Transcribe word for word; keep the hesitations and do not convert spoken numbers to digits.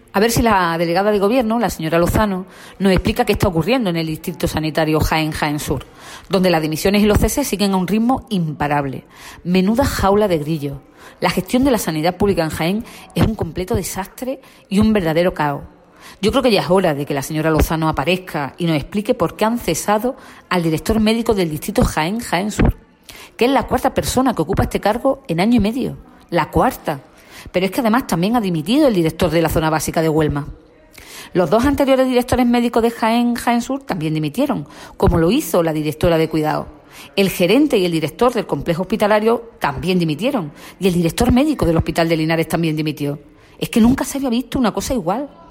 A ver si la delegada de Gobierno, la señora Lozano, nos explica qué está ocurriendo en el Distrito Sanitario Jaén-Jaén Sur, donde las dimisiones y los ceses siguen a un ritmo imparable. Menuda jaula de grillos. La gestión de la sanidad pública en Jaén es un completo desastre y un verdadero caos. Yo creo que ya es hora de que la señora Lozano aparezca y nos explique por qué han cesado al director médico del Distrito Jaén-Jaén Sur, que es la cuarta persona que ocupa este cargo en año y medio. La cuarta. Pero es que además también ha dimitido el director de la zona básica de Huelma. Los dos anteriores directores médicos de Jaén, Jaén Sur también dimitieron, como lo hizo la directora de Cuidados. El gerente y el director del complejo hospitalario también dimitieron, y el director médico del Hospital de Linares también dimitió. Es que nunca se había visto una cosa igual.